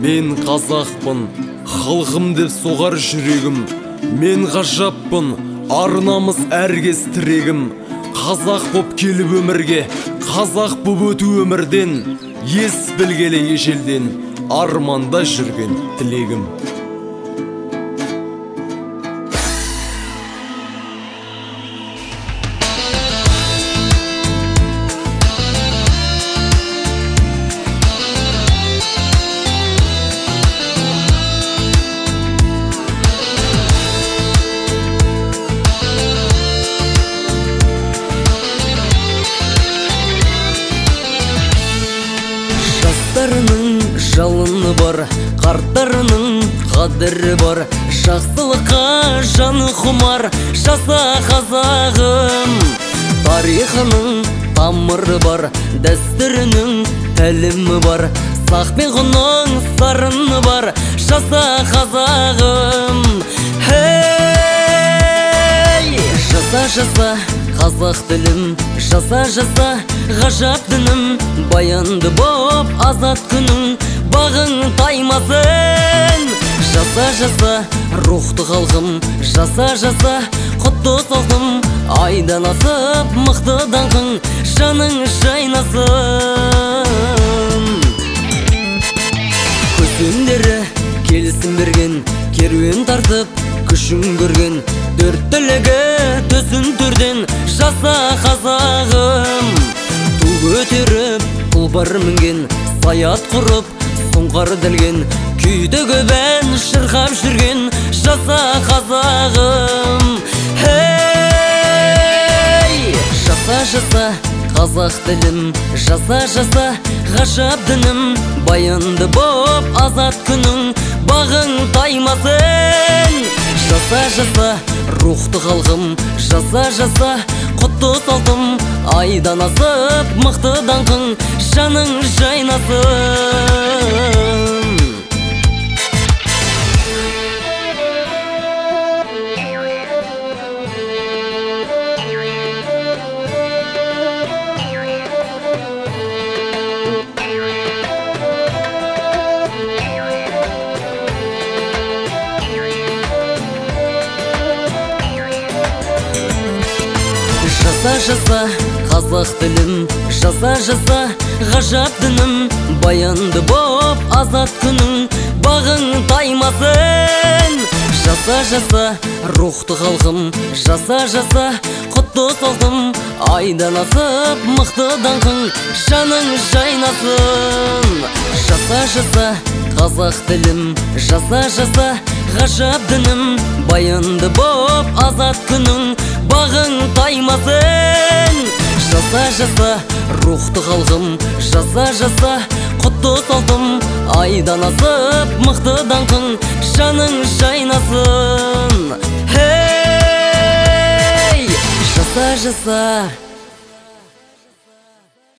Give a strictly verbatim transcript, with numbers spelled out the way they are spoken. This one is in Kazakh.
Мен қазақпын, халқым деп соғар жүрегім. Мен ғажаппын, арнамыз әркез тірегім. Қазақ боп келіп өмірге, қазақ боп өту өмірден, ес білгелі ежелден, арманда жүрген тілегім. Жастарының жалыны бар, қарттарының қадірі бар. Жақсылыққа жаны құмар, жаса қазағым. Тарихының тамыры бар, дәстүрінің тәлімі бар. Сақ пен құның сарыны бар, жаса қазағым. Хей! Жаса, жаса қазақ тілім, жаса, жаса ғажап дінім. Баянды боп азат күнің, бағың таймасын. Жаса, жаса рухты халқым, жаса, жаса құтты салқым. Айдан асып мықты даңқың, жаның жайнасын. Көсемдері келісім берген, керуен тартып күшін көрген. Төрт тілігі төсін түрден, жаса қазағым. Ту көтеріп тұлпар мінген, саят құрып сұңқар ділген. Күйді көбән шырқап жүрген, жаса қазағым. Хей! Жаса, жаса қазақ тілім, жаса, жаса ғажап дінім. Баянды боп азат күнің, бағың таймасын. Жаса, жаса рухты халқым, жаса, жаса құтты салтым. Айдан асып мықты даңқың, жаның жайнасын. Жаса, жаса қазақ тілім, жаса, жаса ғажап дінім. Баянды боп азат күнің, бағың таймасын. Жаса, жаса рухты халқым, жаса, жаса құтты салтым. Айдан асып мықты даңқың, жаның жайнасын. Жаса, жаса қазақ тілім, жаса, жаса ғажап дінім. Баянды боп азат күнің, бағың таймасын. Жаса, жаса рухты халқым, жаса, жаса құтты салтым. Айдан асып мықты даңқың, жаның жайнасын. Хей! Жаса, жаса